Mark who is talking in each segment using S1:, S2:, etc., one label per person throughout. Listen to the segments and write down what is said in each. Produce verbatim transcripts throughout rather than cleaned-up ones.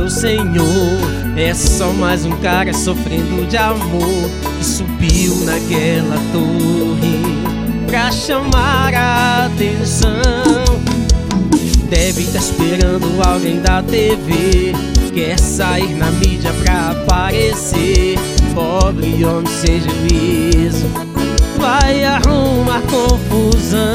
S1: meu senhor. É só mais um cara sofrendo de amor que subiu naquela torre pra chamar a atenção. Deve estar esperando alguém da T V, quer sair na mídia pra aparecer. Pobre homem sem juízo, vai arrumar confusão.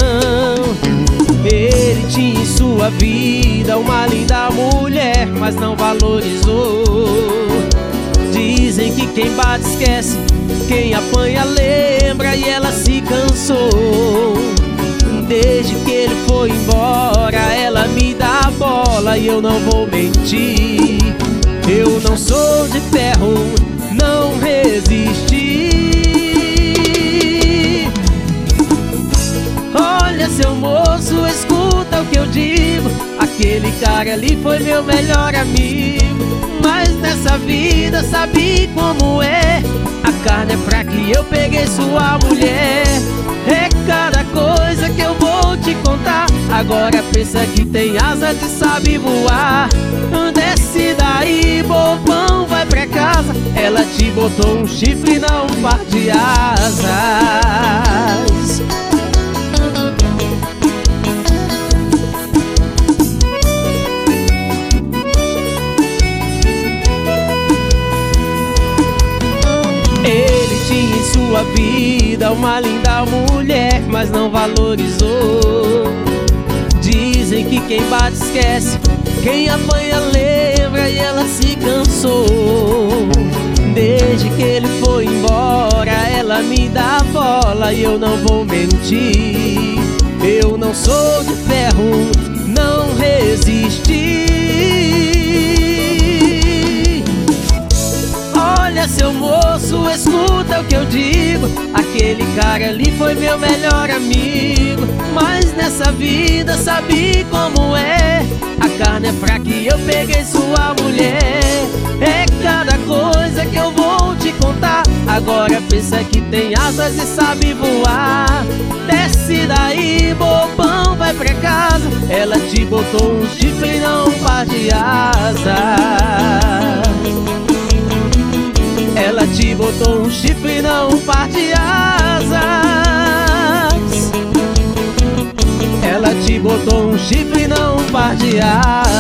S1: Ele tinha em sua vida uma linda mulher, mas não valorizou. Dizem que quem bate esquece, quem apanha lembra, e ela se cansou. Desde que ele foi embora, ela me dá a bola e eu não vou mentir. Eu não sou de ferro, não resisti. Olha, seu moço, escuta o que eu digo. Aquele cara ali foi meu melhor amigo, mas nessa vida sabe como é. A carne é fraca e eu peguei sua mulher. É cada coisa que eu vou te contar. Agora pensa que tem asa de sabe voar. Desce daí, bobão, vai pra casa. Ela te botou um chifre, não um par de asas. Sua vida uma linda mulher, mas não valorizou. Dizem que quem bate esquece, quem apanha lembra, e ela se cansou. Desde que ele foi embora, ela me dá a bola e eu não vou mentir. Eu não sou de ferro, não resisti. Olha, seu moço, escuta o que eu digo. Aquele cara ali foi meu melhor amigo, mas nessa vida sabe como é. A carne é fraca e eu peguei sua mulher. É cada coisa que eu vou te contar. Agora pensa que tem asas e sabe voar. Desce daí, bobão, vai pra casa. Ela te botou um chifre e não um par de asas. Ela te botou um chifre, não um par de asas. Ela te botou um chifre, não um par de asas.